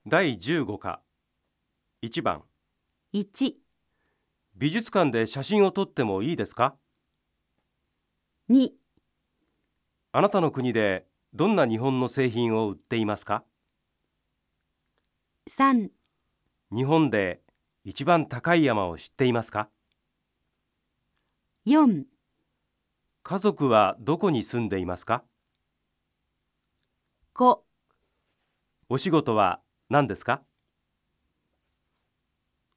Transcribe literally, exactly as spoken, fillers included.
だいじゅうご課いちばんいち、 美術館で写真を撮ってもいいですか？ に、 あなたの国でどんな日本の製品を売っていますか？ さん、 日本で一番高い山を知っていますか？ よん、 家族はどこに住んでいますか？ ごお仕事は何ですか？